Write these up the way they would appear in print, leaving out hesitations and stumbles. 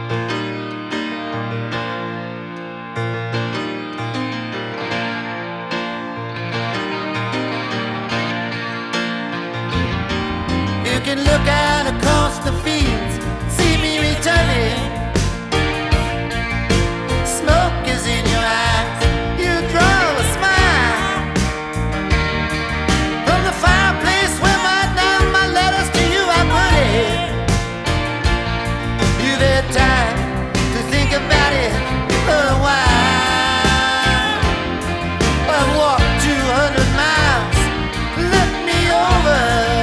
You can look out across the fields, see me returning. Smoke is in your eyes, you draw a smile from the fireplace where my letters to you I put it. You've had time to think about it for a while. I've walked 200 miles, look me over.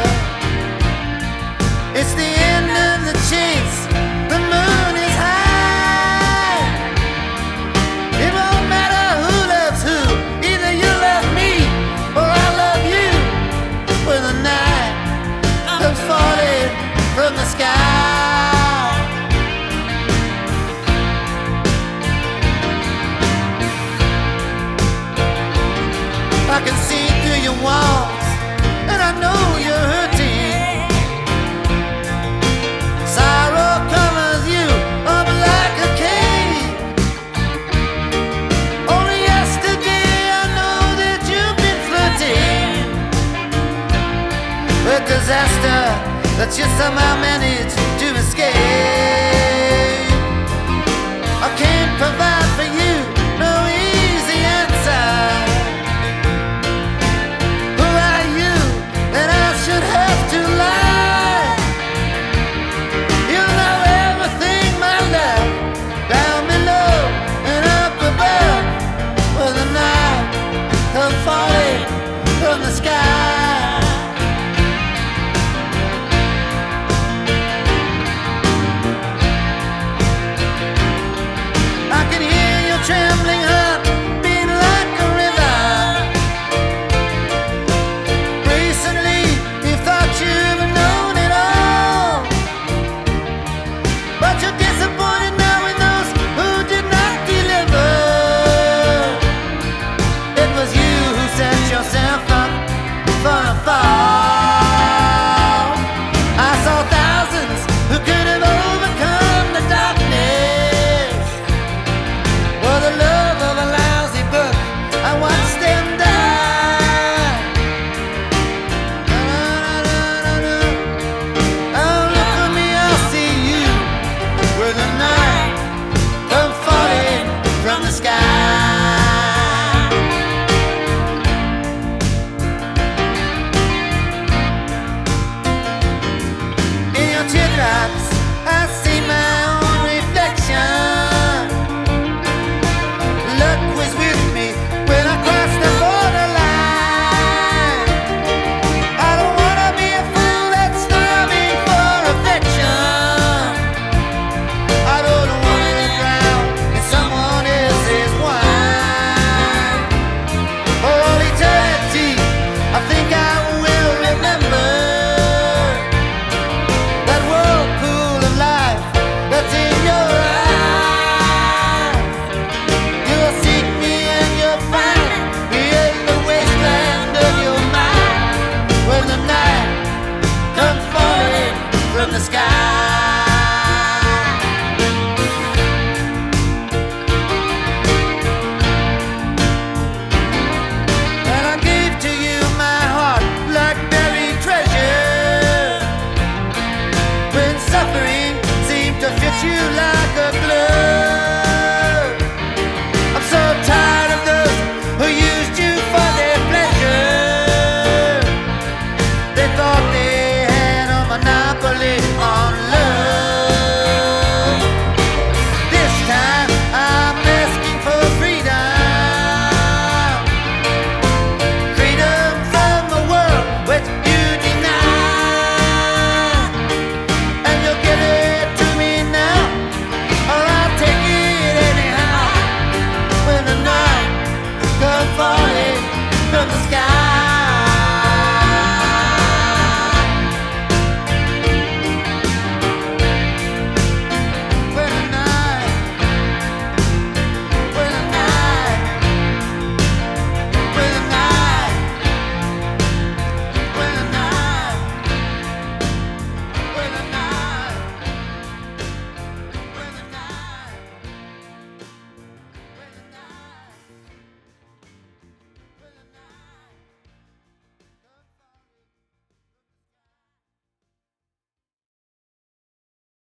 It's the end of the chase, the moon is high. It won't matter who loves who, either you love me or I love you. When the night comes falling from the sky, I can see through your walls, and I know you're hurting. Disaster that you somehow managed to escape. I can't provide for you no easy answer. Who are you that I should have to lie? You know everything, my love, down below and up above. When the night comes falling from the sky, trembling heart beat like a river. Recently you thought you've known it all, but you're disappointed now in those who did not deliver. It was you who set yourself up for a fall. I saw thousands who could have overcome the darkness. The love of a lousy book, I watched them die. Oh, look at me, I'll see you when the night comes falling from the sky. In your teardrops, I see my own reflection. From the sky, and I gave to you my heart like buried treasure. When suffering seemed to fit you like